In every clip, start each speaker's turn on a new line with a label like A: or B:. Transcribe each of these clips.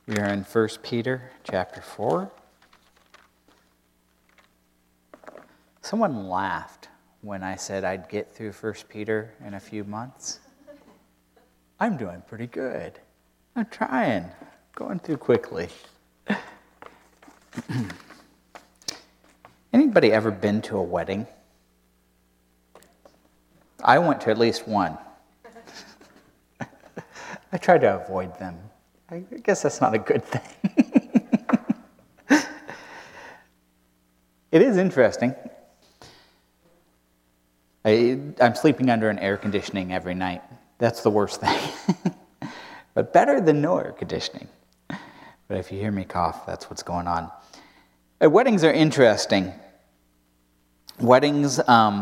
A: We are in 1 Peter chapter 4. Someone laughed when I said I'd get through 1 Peter in a few months. I'm doing pretty good. I'm trying. Going through quickly. Anybody ever been to a wedding? I went to at least one. I try to avoid them. I guess that's not a good thing. It is interesting. I'm sleeping under an air conditioning every night. That's the worst thing. But better than no air conditioning. But if you hear me cough, that's what's going on. Weddings are interesting. Weddings,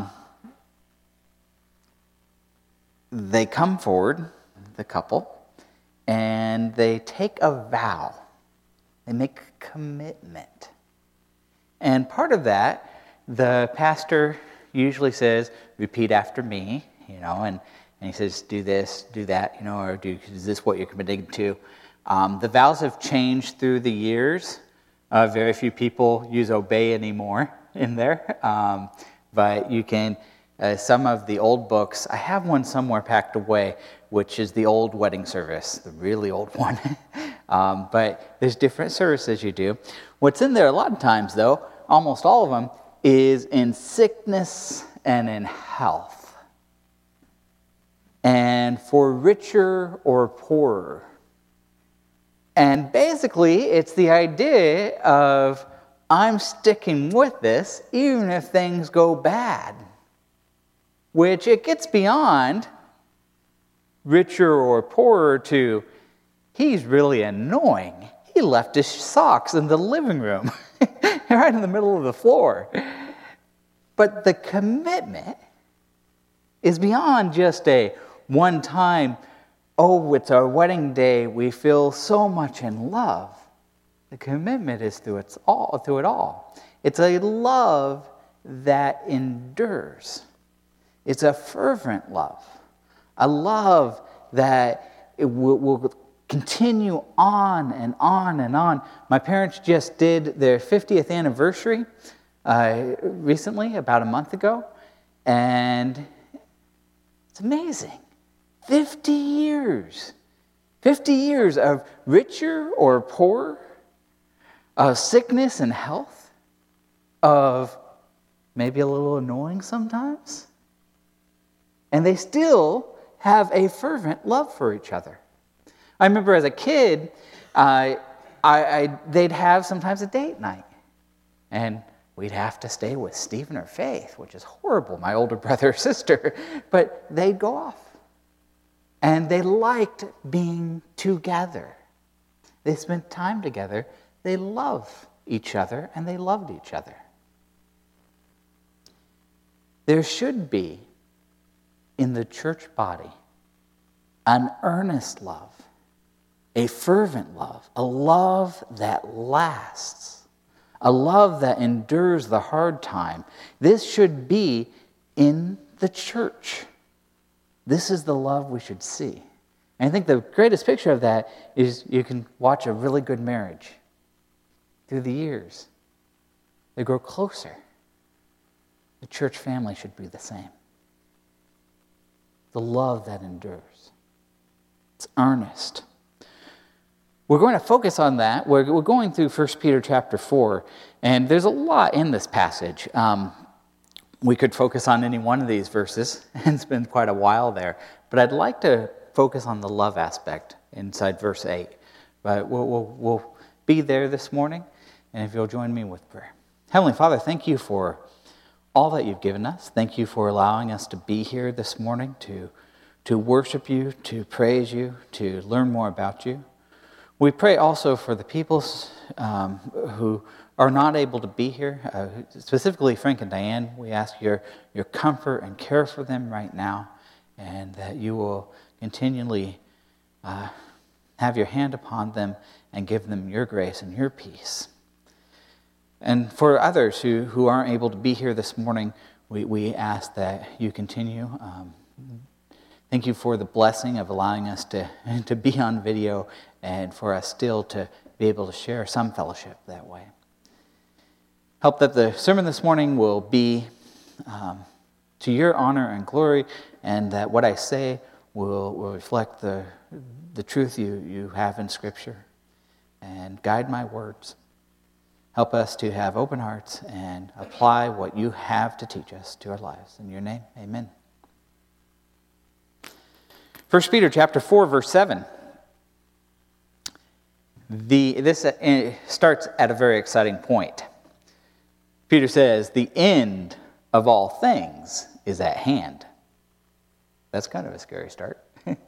A: they come forward, the couple, and they take a vow. They make a commitment. And part of that, the pastor usually says, repeat after me, and he says, do this, do that, or is this what you're committing to? The vows have changed through the years. Very few people use obey anymore in there. But you can, some of the old books, I have one somewhere packed away, which is the old wedding service, the really old one. But there's different services you do. What's in there a lot of times, though, almost all of them, is in sickness and in health. And for richer or poorer. And basically, it's the idea of, I'm sticking with this even if things go bad. Which it gets beyond richer or poorer to, he's really annoying. He left his socks in the living room, right in the middle of the floor. But the commitment is beyond just a one-time, oh, it's our wedding day, we feel so much in love. The commitment is through it all. It's a love that endures. It's a fervent love. A love that it will continue on and on and on. My parents just did their 50th anniversary recently, about a month ago. And it's amazing. 50 years. 50 years of richer or poorer, of sickness and health, of maybe a little annoying sometimes. And they still have a fervent love for each other. I remember as a kid, they'd have sometimes a date night. And we'd have to stay with Stephen or Faith, which is horrible, my older brother or sister. But they'd go off. And they liked being together. They spent time together. They loved each other, and they loved each other. There should be, in the church body, an earnest love, a fervent love, a love that lasts, a love that endures the hard time. This should be in the church. This is the love we should see. And I think the greatest picture of that is you can watch a really good marriage through the years. They grow closer. The church family should be the same. The love that endures. It's earnest. We're going to focus on that. We're going through 1 Peter chapter 4, and there's a lot in this passage. We could focus on any one of these verses and spend quite a while there, but I'd like to focus on the love aspect inside verse 8. But we'll be there this morning, and if you'll join me with prayer. Heavenly Father, thank you for all that you've given us. Thank you for allowing us to be here this morning to worship you, to praise you, to learn more about you. We pray also for the peoples who are not able to be here, specifically Frank and Diane. We ask your comfort and care for them right now, and that you will continually have your hand upon them and give them your grace and your peace. And for others who aren't able to be here this morning, we ask that you continue Thank you for the blessing of allowing us to be on video and for us still to be able to share some fellowship that way. Help that the sermon this morning will be to your honor and glory, and that what I say will reflect the truth you have in Scripture, and guide my words. Help us to have open hearts and apply what you have to teach us to our lives. In your name, amen. 1 Peter chapter 4, verse 7. This starts at a very exciting point. Peter says, the end of all things is at hand. That's kind of a scary start.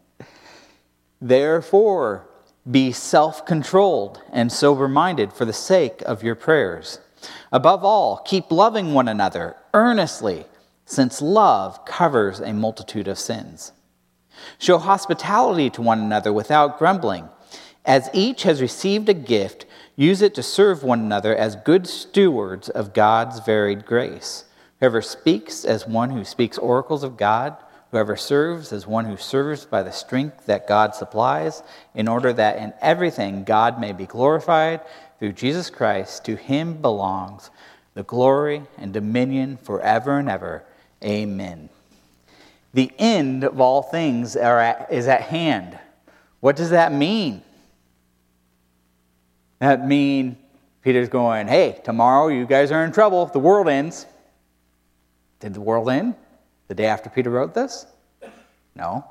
A: Therefore, be self-controlled and sober-minded for the sake of your prayers. Above all, keep loving one another earnestly, since love covers a multitude of sins. Show hospitality to one another without grumbling. As each has received a gift, use it to serve one another as good stewards of God's varied grace. Whoever speaks as one who speaks oracles of God, whoever serves as one who serves by the strength that God supplies, in order that in everything God may be glorified through Jesus Christ. To him belongs the glory and dominion forever and ever. Amen. The end of all things is at hand. What does that mean? That means Peter's going, hey, tomorrow you guys are in trouble. The world ends. Did the world end the day after Peter wrote this? No.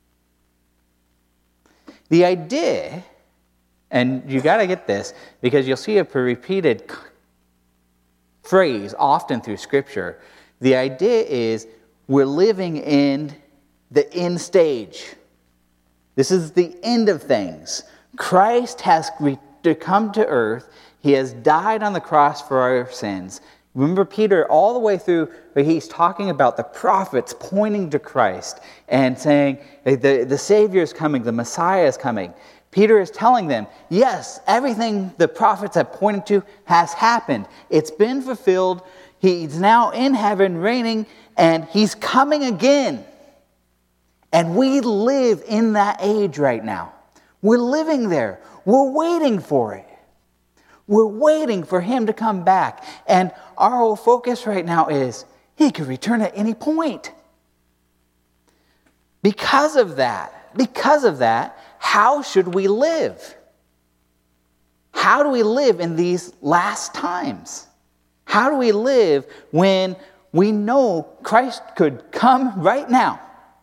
A: The idea, and you got to get this, because you'll see a repeated phrase often through Scripture. The idea is we're living in the end stage. This is the end of things. Christ has come to earth. He has died on the cross for our sins. Remember Peter all the way through, he's talking about the prophets pointing to Christ and saying the Savior is coming, the Messiah is coming. Peter is telling them, yes, everything the prophets have pointed to has happened. It's been fulfilled. He's now in heaven reigning, and he's coming again. And we live in that age right now. We're living there. We're waiting for it. We're waiting for him to come back. And our whole focus right now is he could return at any point. Because of that, how should we live? How do we live in these last times? How do we live when we know Christ could come right now?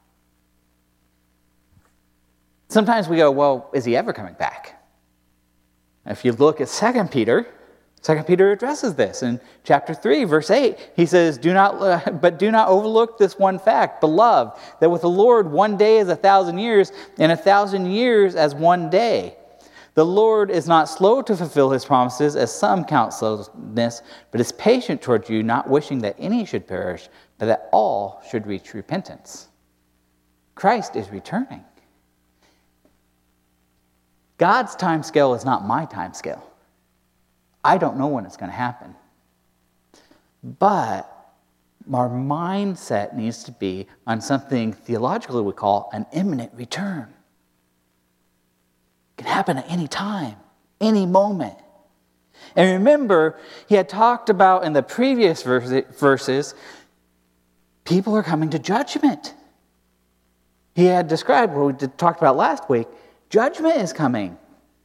A: Sometimes we go, well, is he ever coming back? If you look at 2 Peter addresses this. In chapter 3, verse 8, he says, do not overlook this one fact, beloved, that with the Lord 1 day is 1,000 years, and 1,000 years as 1 day. The Lord is not slow to fulfill his promises, as some count slowness, but is patient toward you, not wishing that any should perish, but that all should reach repentance. Christ is returning. God's time scale is not my time scale. I don't know when it's going to happen. But our mindset needs to be on something theologically we call an imminent return. It can happen at any time, any moment. And remember, he had talked about in the previous verses, people are coming to judgment. He had described what we talked about last week. Judgment is coming.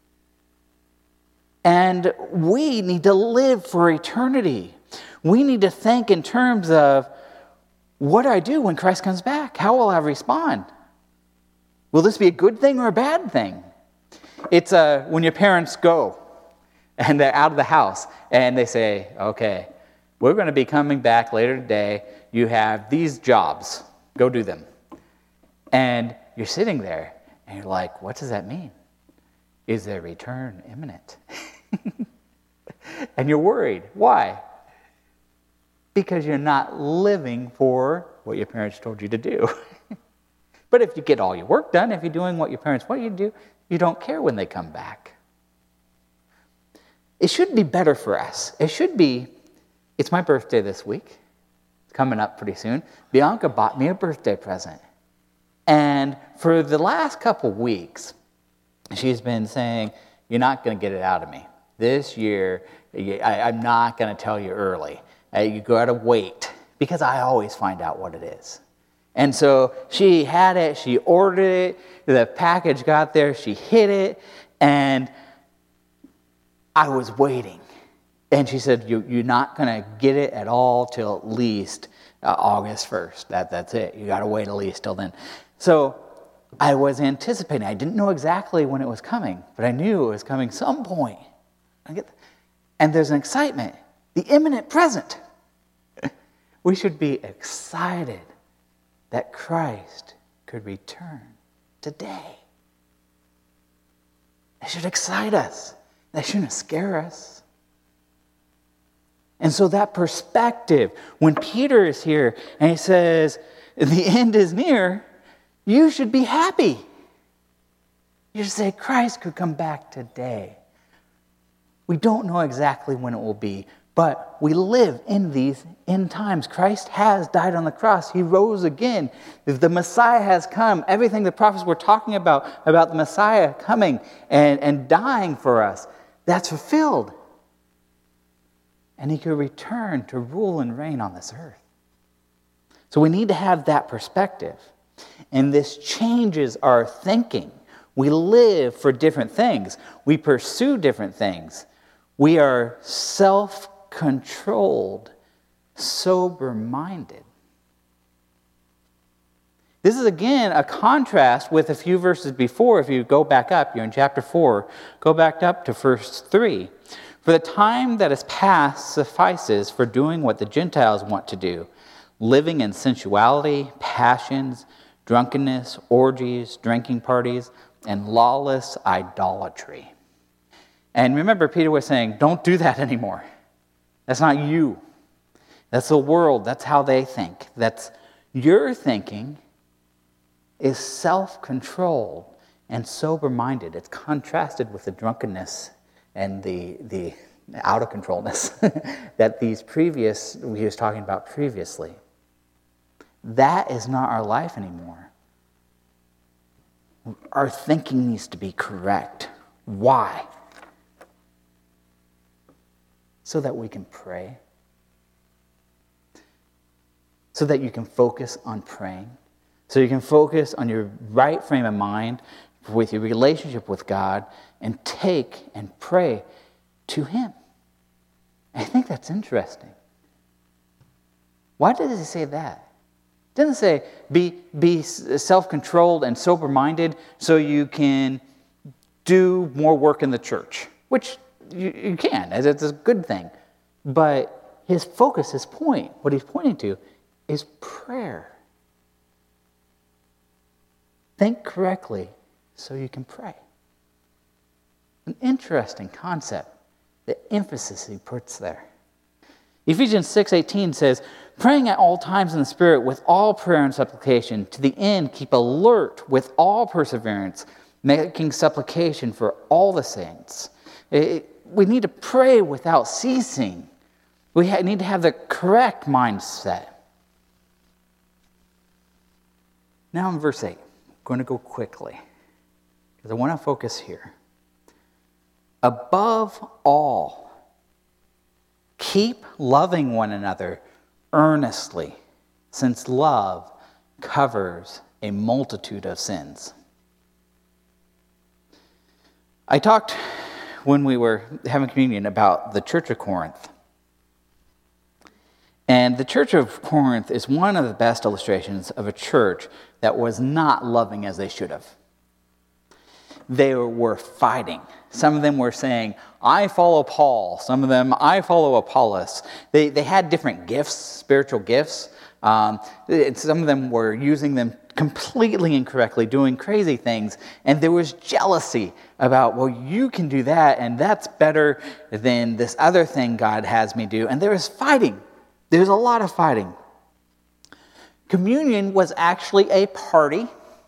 A: And we need to live for eternity. We need to think in terms of, what do I do when Christ comes back? How will I respond? Will this be a good thing or a bad thing? It's when your parents go and they're out of the house and they say, okay, we're going to be coming back later today. You have these jobs. Go do them. And you're sitting there and you're like, what does that mean? Is their return imminent? And you're worried. Why? Because you're not living for what your parents told you to do. But if you get all your work done, if you're doing what your parents want you to do, you don't care when they come back. It should be better for us. It should be, it's my birthday this week. It's coming up pretty soon. Bianca bought me a birthday present. And for the last couple weeks, she's been saying, you're not going to get it out of me. This year, I'm not going to tell you early. You got to wait, because I always find out what it is. And so she had it, she ordered it, the package got there, she hid it, and I was waiting. And she said, you're not going to get it at all till at least August 1st. That's it. You got to wait at least till then. So I was anticipating. I didn't know exactly when it was coming, but I knew it was coming some point. And there's an excitement, the imminent present. We should be excited that Christ could return today. That should excite us. That shouldn't scare us. And so that perspective, when Peter is here and he says, the end is near, you should be happy. You should say, Christ could come back today. We don't know exactly when it will be, but we live in these end times. Christ has died on the cross. He rose again. The Messiah has come. Everything the prophets were talking about the Messiah coming and dying for us, that's fulfilled. And he could return to rule and reign on this earth. So we need to have that perspective. And this changes our thinking. We live for different things. We pursue different things. We are self-controlled, sober-minded. This is again a contrast with a few verses before. If you go back up, you're in chapter 4, go back up to verse 3. For the time that is past suffices for doing what the Gentiles want to do, living in sensuality, passions, drunkenness, orgies, drinking parties, and lawless idolatry. And remember, Peter was saying, don't do that anymore. That's not you. That's the world. That's how they think. That's your thinking is self-controlled and sober-minded. It's contrasted with the drunkenness and the out-of-controlness that he was talking about previously. That is not our life anymore. Our thinking needs to be correct. Why? So that we can pray. So that you can focus on praying. So you can focus on your right frame of mind with your relationship with God and take and pray to Him. I think that's interesting. Why does he say that? It doesn't say be self-controlled and sober-minded so you can do more work in the church, which you can. It's a good thing. But his focus, his point, what he's pointing to is prayer. Think correctly so you can pray. An interesting concept, the emphasis he puts there. Ephesians 6:18 says, praying at all times in the Spirit with all prayer and supplication, to the end keep alert with all perseverance, making supplication for all the saints. We need to pray without ceasing. We need to have the correct mindset. Now in verse 8, I'm going to go quickly because I want to focus here. Above all, keep loving one another earnestly, since love covers a multitude of sins. I talked when we were having communion about the Church of Corinth. And the Church of Corinth is one of the best illustrations of a church that was not loving as they should have. They were fighting. Some of them were saying, I follow Paul. Some of them, I follow Apollos. They had different gifts, spiritual gifts. Some of them were using them completely incorrectly, doing crazy things. And there was jealousy about, well, you can do that, and that's better than this other thing God has me do. And there was fighting. There was a lot of fighting. Communion was actually a party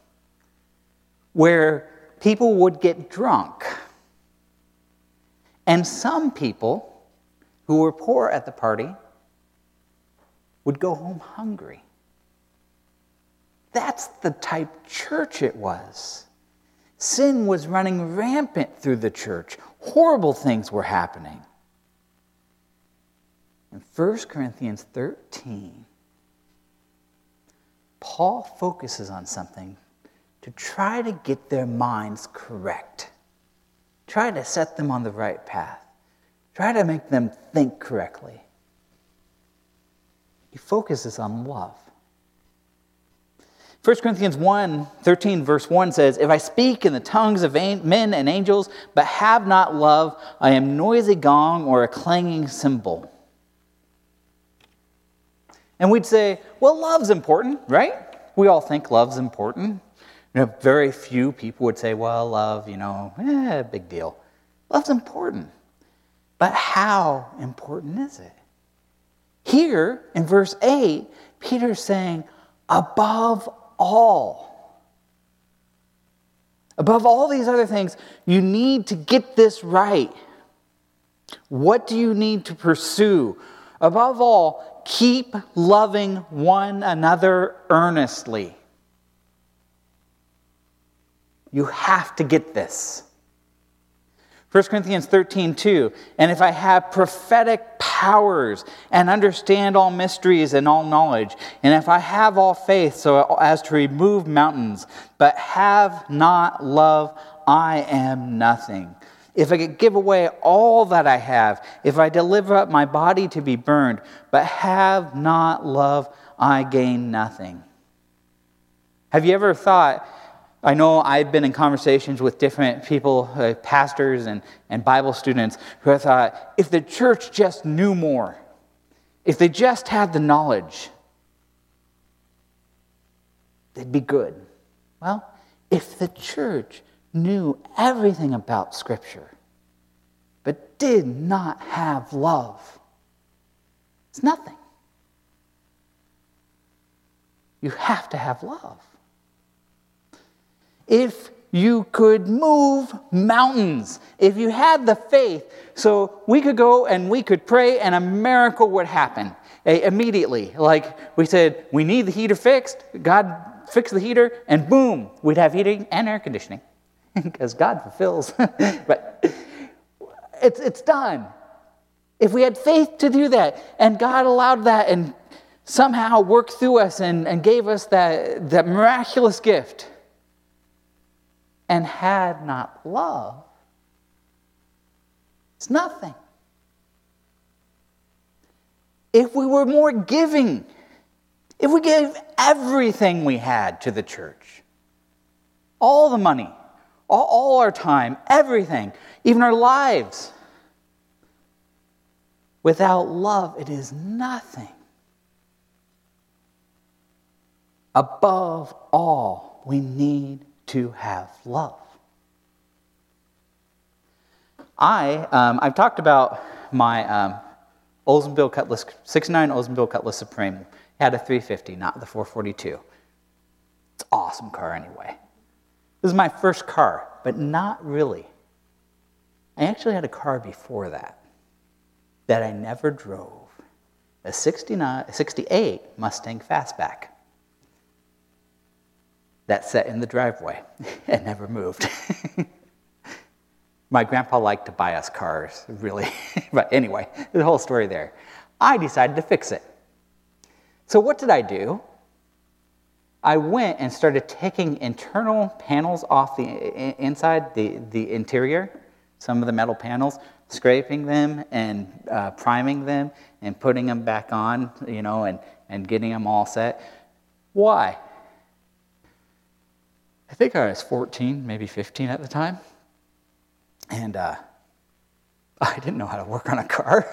A: where people would get drunk. And some people who were poor at the party would go home hungry. That's the type church it was. Sin was running rampant through the church. Horrible things were happening. In 1 Corinthians 13, Paul focuses on something to try to get their minds correct. Try to set them on the right path. Try to make them think correctly. He focuses on love. 1 Corinthians 13 verse 1 says, "If I speak in the tongues of men and angels, but have not love, I am noisy gong or a clanging cymbal." And we'd say, well, love's important, right? We all think love's important. Very few people would say, well, love, big deal. Love's important. But how important is it? Here in verse 8, Peter's saying, above all these other things, you need to get this right. What do you need to pursue? Above all, keep loving one another earnestly. You have to get this. 1 Corinthians 13:2, "And if I have prophetic powers and understand all mysteries and all knowledge, and if I have all faith so as to remove mountains, but have not love, I am nothing. If I could give away all that I have, if I deliver up my body to be burned, but have not love, I gain nothing." Have you ever thought, I know I've been in conversations with different people, pastors and Bible students, who have thought, if the church just knew more, if they just had the knowledge, they'd be good. Well, if the church knew everything about Scripture, but did not have love, it's nothing. You have to have love. If you could move mountains, if you had the faith, so we could go and we could pray and a miracle would happen immediately. Like we said, we need the heater fixed, God fixed the heater, and boom, we'd have heating and air conditioning. Because God fulfills. But it's done. If we had faith to do that, and God allowed that and somehow worked through us and gave us that miraculous gift, and had not love, it's nothing. If we were more giving, if we gave everything we had to the church, all the money, all our time, everything, even our lives, without love, it is nothing. Above all, we need to have love. I've talked about my Oldsmobile Cutlass, 69 Oldsmobile Cutlass Supreme. It had a 350, not the 442. It's an awesome car anyway. This is my first car, but not really. I actually had a car before that I never drove. A 68 Mustang Fastback. That sat in the driveway and never moved. My grandpa liked to buy us cars, really. But anyway, the whole story there. I decided to fix it. So what did I do? I went and started taking internal panels off the inside, the interior, some of the metal panels, scraping them and priming them and putting them back on, and getting them all set. Why? I think I was 14, maybe 15 at the time. And I didn't know how to work on a car.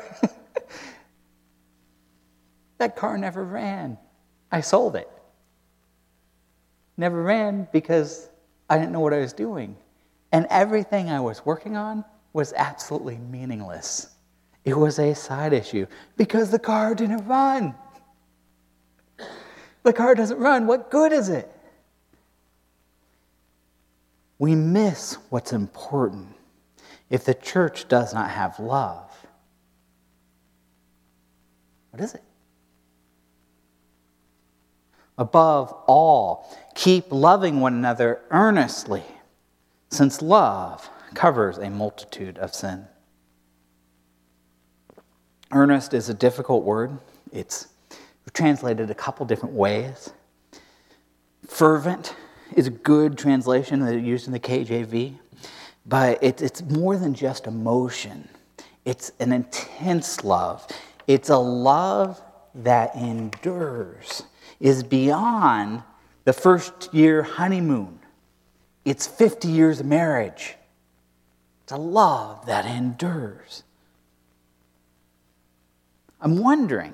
A: That car never ran. I sold it. Never ran because I didn't know what I was doing. And everything I was working on was absolutely meaningless. It was a side issue because the car didn't run. The car doesn't run. What good is it? We miss what's important if the church does not have love. What is it? Above all, keep loving one another earnestly, since love covers a multitude of sin. Earnest is a difficult word. It's translated a couple different ways. Fervent is a good translation that is used in the KJV, but it's more than just emotion. It's an intense love. It's a love that endures, is beyond the first year honeymoon. It's 50 years of marriage. It's a love that endures. I'm wondering,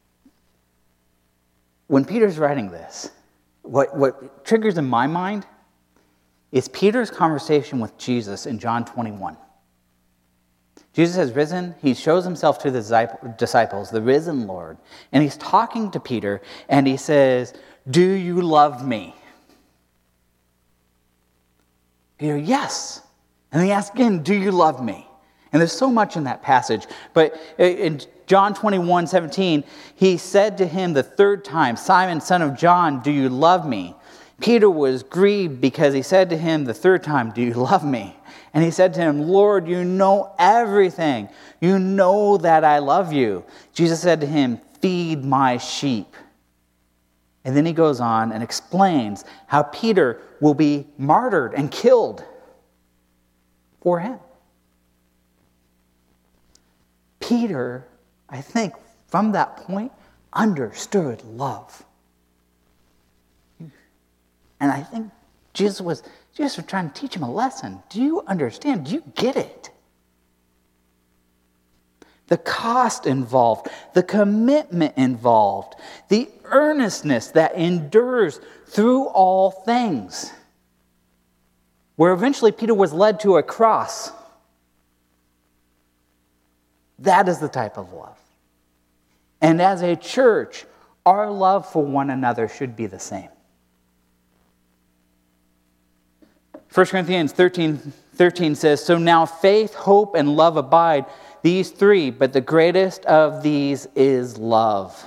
A: when Peter's writing this, what triggers in my mind is Peter's conversation with Jesus in John 21. Jesus has risen. He shows himself to the disciples, the risen Lord. And he's talking to Peter, and he says, "Do you love me?" Peter, yes. And he asks again, "Do you love me?" And there's so much in that passage. But in John 21:17, he said to him the third time, "Simon, son of John, do you love me?" Peter was grieved because he said to him the third time, "Do you love me?" And he said to him, "Lord, you know everything. You know that I love you." Jesus said to him, "Feed my sheep." And then he goes on and explains how Peter will be martyred and killed for him. Peter, I think, from that point, understood love. And I think Jesus was trying to teach him a lesson. Do you understand? Do you get it? The cost involved, the commitment involved, the earnestness that endures through all things. Where eventually Peter was led to a cross. That is the type of love. And as a church, our love for one another should be the same. 1 Corinthians 13 says, "So now faith, hope, and love abide, these three, but the greatest of these is love.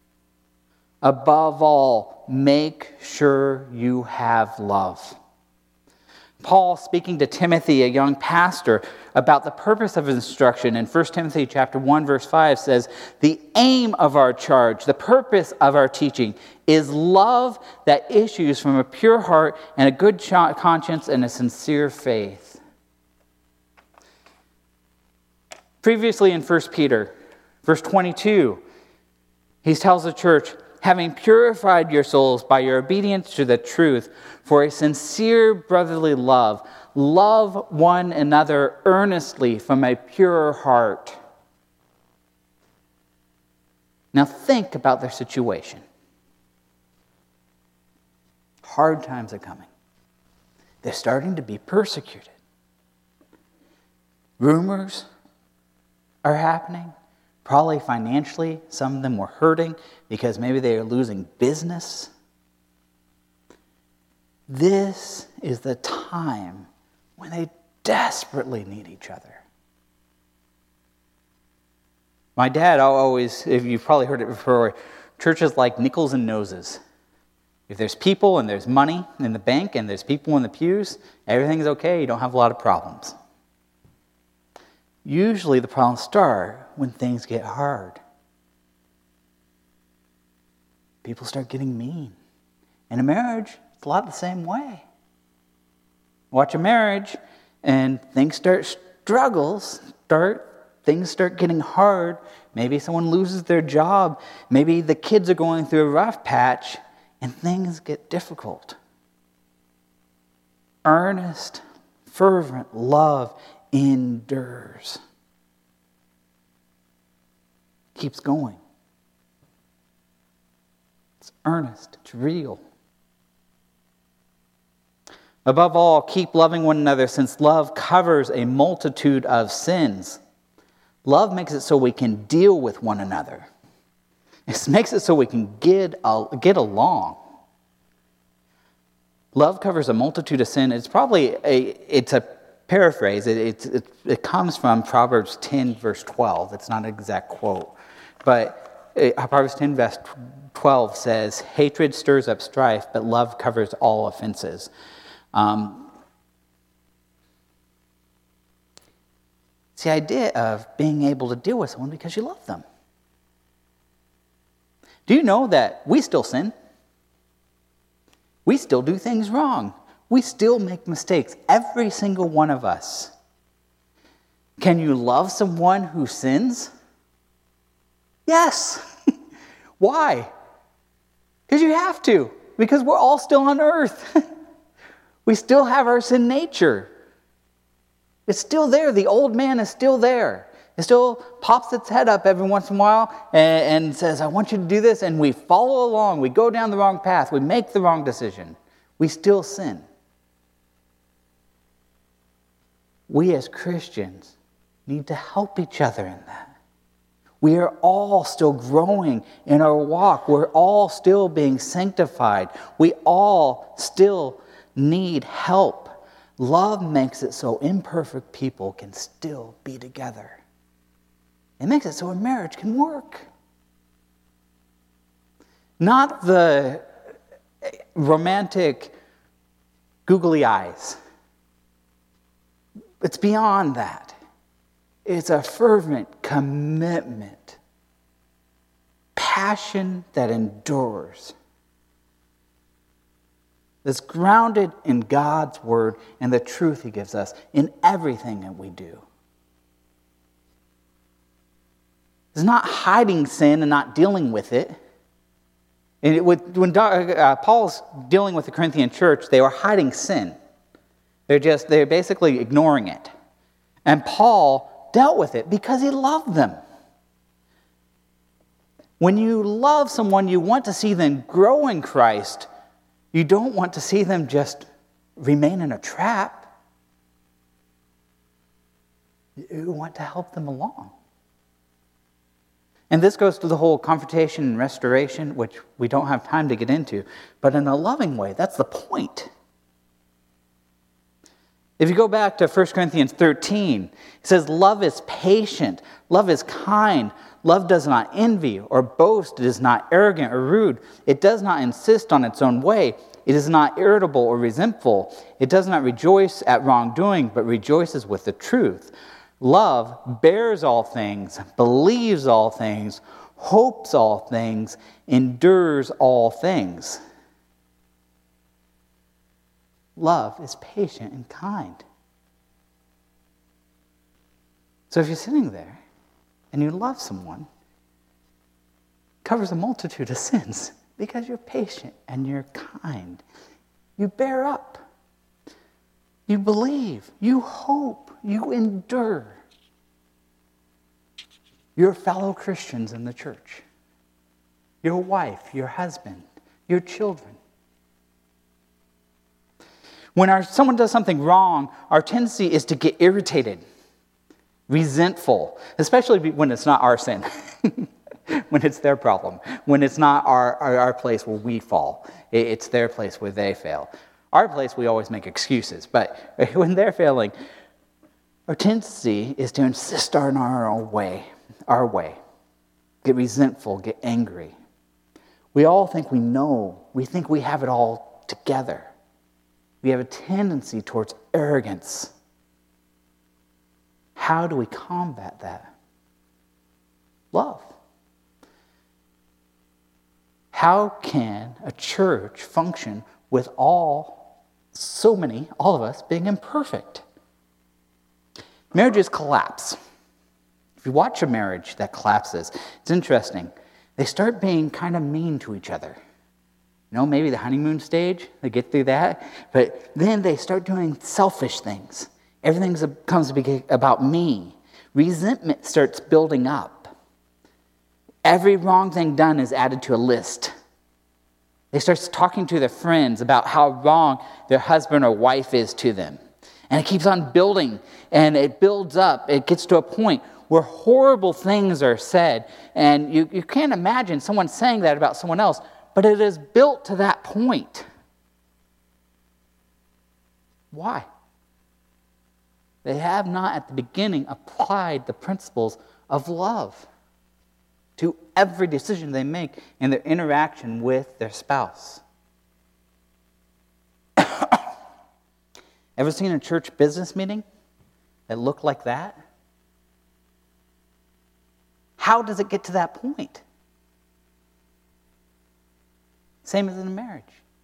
A: Above all, make sure you have love." Paul, speaking to Timothy, a young pastor, about the purpose of his instruction in 1 Timothy chapter 1, verse 5 says, "The aim of our charge, the purpose of our teaching, is love that issues from a pure heart and a good conscience and a sincere faith." Previously in 1 Peter, verse 22, he tells the church, "Having purified your souls by your obedience to the truth for a sincere brotherly love, love one another earnestly from a pure heart." Now think about their situation. Hard times are coming. They're starting to be persecuted. Rumors are happening. Probably financially, some of them were hurting because maybe they are losing business. This is the time when they desperately need each other. My dad always, if you've probably heard it before, church is like nickels and noses. If there's people and there's money in the bank and there's people in the pews, everything's okay. You don't have a lot of problems. Usually the problems start when things get hard. People start getting mean. In a marriage, it's a lot the same way. Watch a marriage and things start things start getting hard. Maybe someone loses their job. Maybe the kids are going through a rough patch and things get difficult. Earnest, fervent love endures. Keeps going. It's earnest. It's real. Above all, keep loving one another, since love covers a multitude of sins. Love makes it so we can deal with one another. It makes it so we can get along. Love covers a multitude of sin. It's probably it's a paraphrase. It comes from Proverbs 10, verse 12. It's not an exact quote. But Proverbs 10, 12 says, hatred stirs up strife, but love covers all offenses. It's the idea of being able to deal with someone because you love them. Do you know that we still sin? We still do things wrong. We still make mistakes, every single one of us. Can you love someone who sins? Yes. Why? Because you have to. Because we're all still on earth. We still have our sin nature. It's still there. The old man is still there. It still pops its head up every once in a while and says, I want you to do this. And we follow along. We go down the wrong path. We make the wrong decision. We still sin. We as Christians need to help each other in that. We are all still growing in our walk. We're all still being sanctified. We all still need help. Love makes it so imperfect people can still be together. It makes it so a marriage can work. Not the romantic googly eyes. It's beyond that. It's a fervent commitment, passion that endures. That's grounded in God's word and the truth he gives us in everything that we do. It's not hiding sin and not dealing with it. And when Paul's dealing with the Corinthian church, they were hiding sin. They're basically ignoring it. And Paul dealt with it because he loved them. When you love someone, you want to see them grow in Christ. You don't want to see them just remain in a trap. You want to help them along. And this goes to the whole confrontation and restoration, which we don't have time to get into, but in a loving way. That's the point. If you go back to 1 Corinthians 13, it says, love is patient, love is kind, love does not envy or boast, it is not arrogant or rude, it does not insist on its own way, it is not irritable or resentful, it does not rejoice at wrongdoing, but rejoices with the truth. Love bears all things, believes all things, hopes all things, endures all things. Love is patient and kind. So if you're sitting there and you love someone, it covers a multitude of sins because you're patient and you're kind. You bear up. You believe. You hope. You endure. Your fellow Christians in the church. Your wife, your husband, your children. When someone does something wrong, our tendency is to get irritated, resentful, especially when it's not our sin, when it's their problem, when it's not our place where we fall. It's their place where they fail. Our place, we always make excuses, but when they're failing, our tendency is to insist on our way, get resentful, get angry. We all think we know, we think we have it all together. We have a tendency towards arrogance. How do we combat that? Love. How can a church function with all of us being imperfect? Marriages collapse. If you watch a marriage that collapses, it's interesting. They start being kind of mean to each other. You know, maybe the honeymoon stage, they get through that. But then they start doing selfish things. Everything comes to be about me. Resentment starts building up. Every wrong thing done is added to a list. They start talking to their friends about how wrong their husband or wife is to them. And it keeps on building, and it builds up. It gets to a point where horrible things are said. And you can't imagine someone saying that about someone else, but it is built to that point. Why? They have not at the beginning applied the principles of love to every decision they make in their interaction with their spouse. Ever seen a church business meeting that looked like that? How does it get to that point? Same as in a marriage.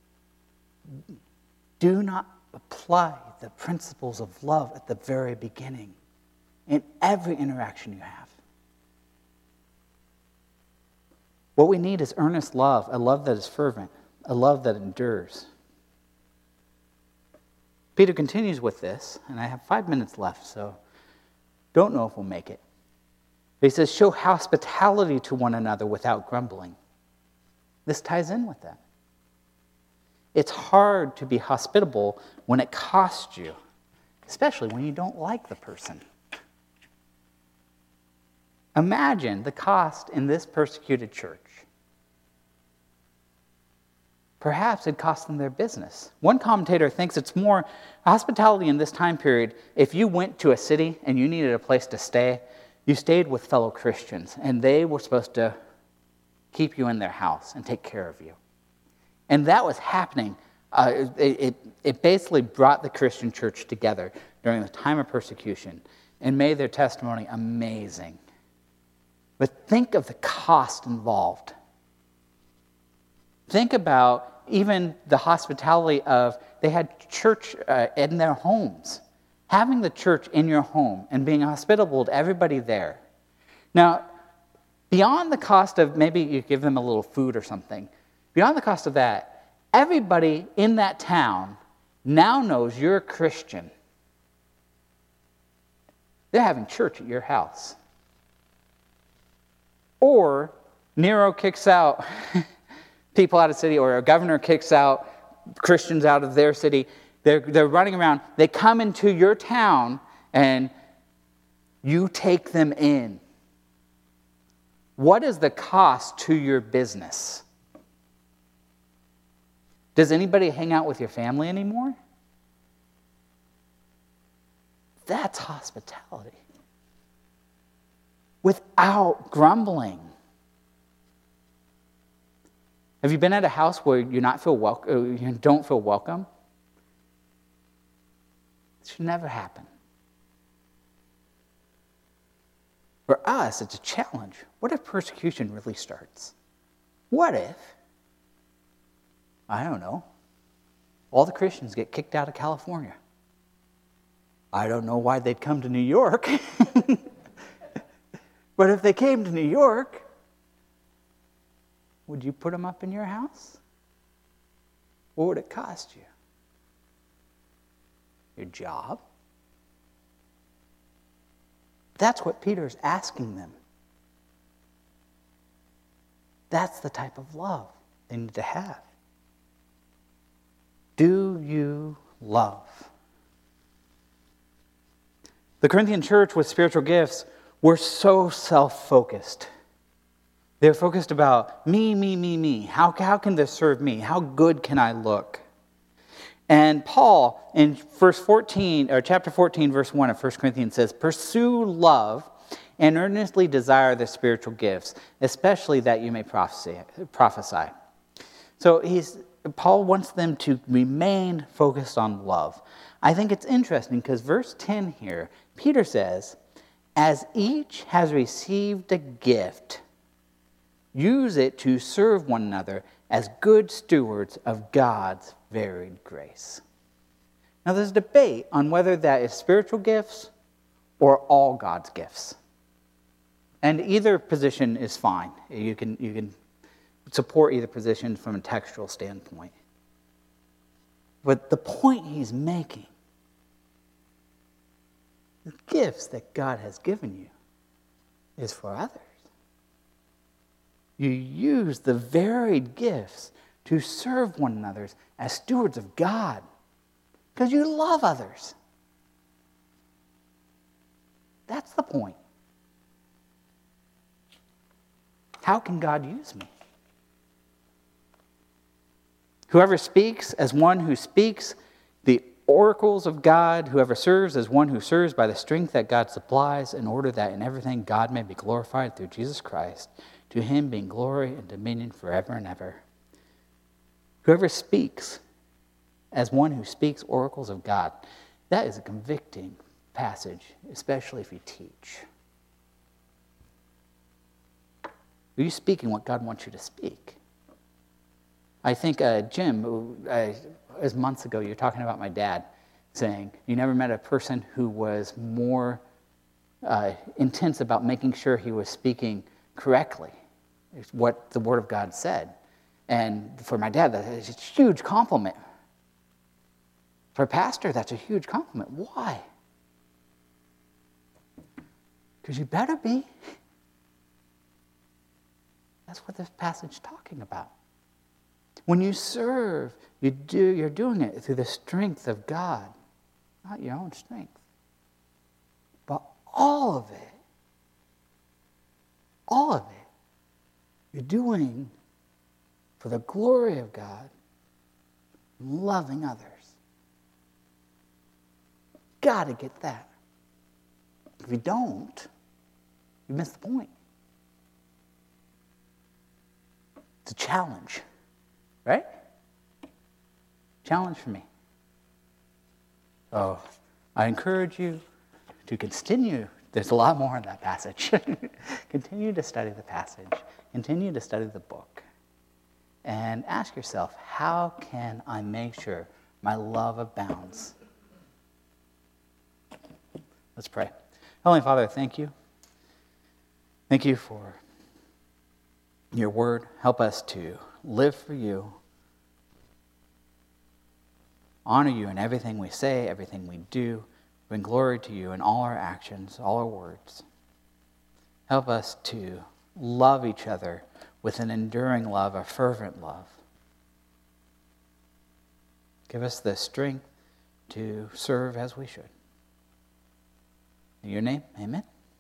A: Do not apply the principles of love at the very beginning in every interaction you have. What we need is earnest love, a love that is fervent, a love that endures. Peter continues with this, and I have 5 minutes left, so don't know if we'll make it. But he says, show hospitality to one another without grumbling. This ties in with that. It's hard to be hospitable when it costs you, especially when you don't like the person. Imagine the cost in this persecuted church. Perhaps it cost them their business. One commentator thinks it's more hospitality in this time period. If you went to a city and you needed a place to stay, you stayed with fellow Christians, and they were supposed to keep you in their house and take care of you. And that was happening. It basically brought the Christian church together during the time of persecution and made their testimony amazing. But think of the cost involved. Think about even the hospitality of, they had church in their homes. Having the church in your home and being hospitable to everybody there. Now, beyond the cost of maybe you give them a little food or something, beyond the cost of that, everybody in that town now knows you're a Christian. They're having church at your house. Or Nero kicks out people out of the city, or a governor kicks out Christians out of their city. They're running around. They come into your town, and you take them in. What is the cost to your business? Does anybody hang out with your family anymore? That's hospitality. Without grumbling. Have you been at a house where you don't feel welcome? It should never happen. For us, it's a challenge. What if persecution really starts? What if, I don't know, all the Christians get kicked out of California? I don't know why they'd come to New York. But if they came to New York, would you put them up in your house? What would it cost you? Your job? That's what Peter's asking them. That's the type of love they need to have. Do you love? The Corinthian church with spiritual gifts were so self-focused. They're focused about me. How can this serve me? How good can I look? And Paul, in chapter 14, verse 1 of 1 Corinthians says, pursue love and earnestly desire the spiritual gifts, especially that you may prophesy. So Paul wants them to remain focused on love. I think it's interesting because verse 10 here, Peter says, as each has received a gift, use it to serve one another as good stewards of God's varied grace. Now there's debate on whether that is spiritual gifts or all God's gifts. And either position is fine. You can support either position from a textual standpoint. But the point he's making, the gifts that God has given you is for others. You use the varied gifts to serve one another as stewards of God because you love others. That's the point. How can God use me? Whoever speaks as one who speaks the oracles of God. Whoever serves is one who serves by the strength that God supplies, in order that in everything God may be glorified through Jesus Christ. To him being glory and dominion forever and ever. Whoever speaks as one who speaks oracles of God, that is a convicting passage, especially if you teach. Are you speaking what God wants you to speak? I think, Jim, as months ago, you were talking about my dad, saying you never met a person who was more intense about making sure he was speaking correctly, what the Word of God said. And for my dad, that's a huge compliment. For a pastor, that's a huge compliment. Why? Because you better be. That's what this passage is talking about. When you serve, you're doing it through the strength of God, not your own strength. But all of it, you're doing for the glory of God, loving others. Got to get that. If you don't, you miss the point. It's a challenge, right? Challenge for me. So I encourage you to continue. There's a lot more in that passage. Continue to study the passage. Continue to study the book. And ask yourself, how can I make sure my love abounds? Let's pray. Heavenly Father, thank you. Thank you for your word. Help us to live for you, honor you in everything we say, everything we do, bring glory to you in all our actions, all our words. Help us to love each other with an enduring love, a fervent love. Give us the strength to serve as we should. In your name, amen.